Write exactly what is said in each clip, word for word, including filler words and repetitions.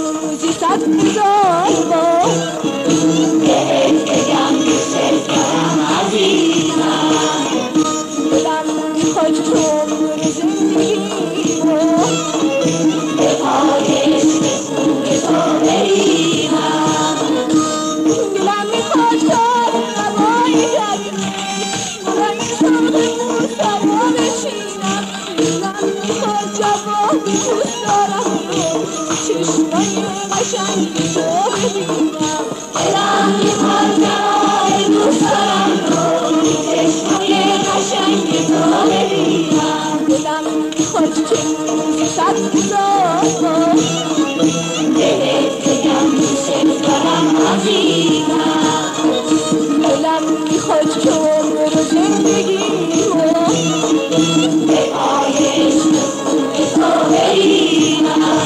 روزی صد هزار بار بهت بگم دوست دارم عزیزم. دلم میخواد تو عمر زندگیمو به پای عشق خوب تو بریزم. دلم میخواد در هوای گرمش برای سرمون سوا بشینم. دلم میخواد جواب دوست دارم رو چشمای قشنگ تو ببینم. دلم میخواد جواب دوست دارم رو چشمای قشنگ تو ببینم. دلم میخواد که روزی صد هزار بار بهت بگم دوست دارم عزیزم. دلم میخواد که عمر زندگیمو به پای عشق خوب تو بریزم.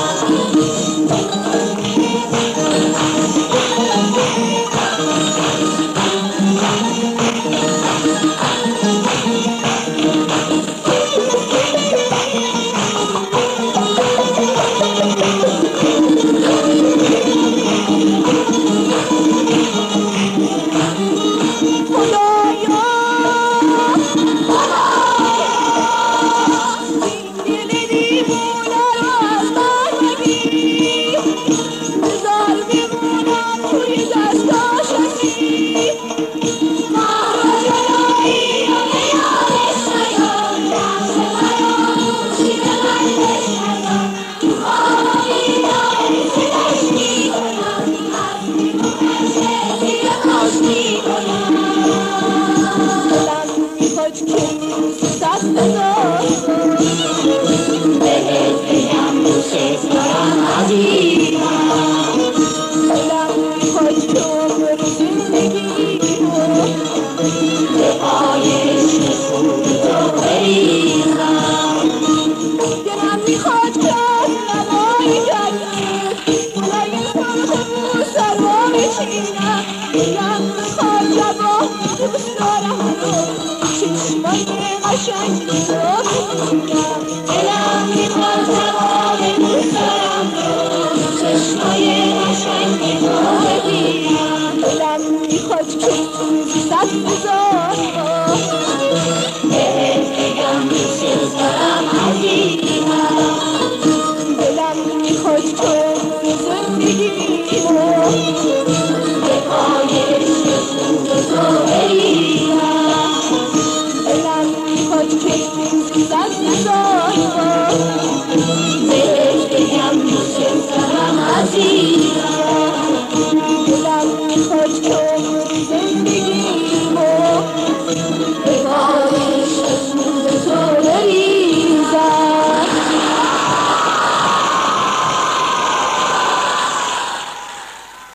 بهت بگم دوست دارم عزیزم. دلم میخواد که عمر زندگیمو به پای عشق خوب تو بریزم. دلم میخواد که از لبای گرمش برای سرمون سوا بشینم. دلم میخواد جواب دوست دارم رو چشمای قشنگ تو ببینم. دلم میخواد جواب دوست دارم رو چشمای قشنگ تو ببینم. دلم میخواد که روزی صد هزار بار بهت بگم دوست دارم عزیزم. دلم میخواد که عمر زندگیمو به پای عشق خوب تو بریزم. دلم میخواد که